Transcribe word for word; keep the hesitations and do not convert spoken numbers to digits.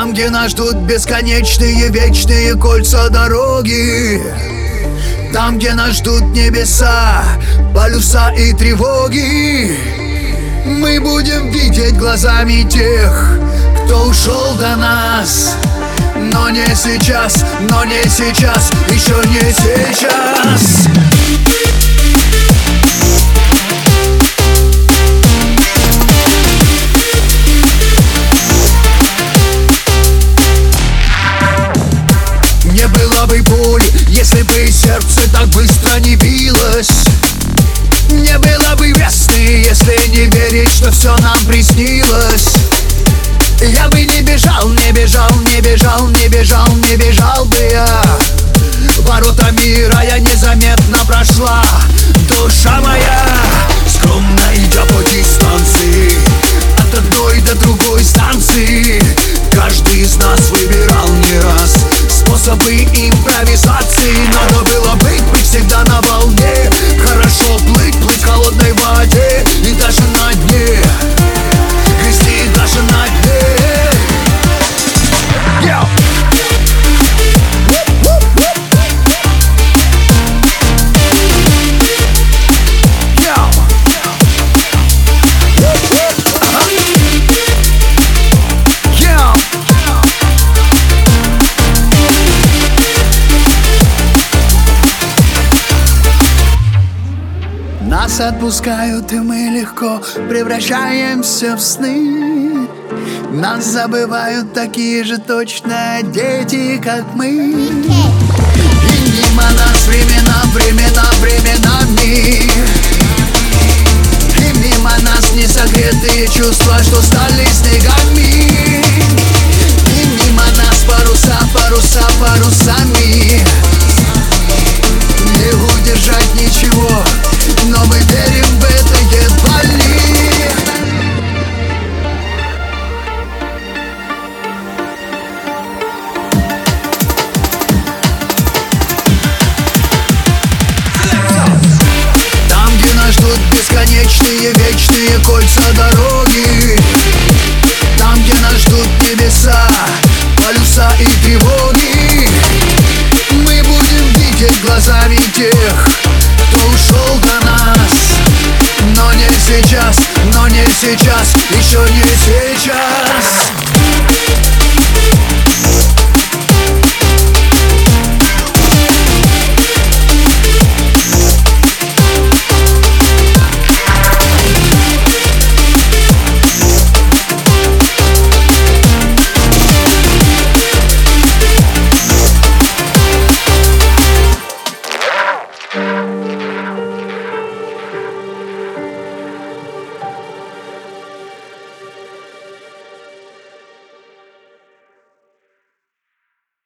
Там, где нас ждут бесконечные вечные кольца дороги, там, где нас ждут небеса, полюса и тревоги, мы будем видеть глазами тех, кто ушел до нас. Но не сейчас, но не сейчас, еще не сейчас. Не было бы боли, если бы сердце так быстро не билось. Не было бы весны, если не верить, что все нам приснилось. Я бы не бежал, не бежал, не бежал, не бежал, не бежал бы я. Ворота мира я незаметно прошла. Душа моя, скромно идя по дистанции, от одной до другой станции. Каждый из нас выбирал не раз способы импровизации. Надо было быть, быть всегда на волне. Хорошо плыть, плыть в холодной воде. И даже на дне грести, даже на дне. Yo! Нас отпускают, и мы легко превращаемся в сны. Нас забывают такие же точно дети, как мы. И мимо нас времена, времена, временами. И мимо нас несогретые чувства, что стали снегами.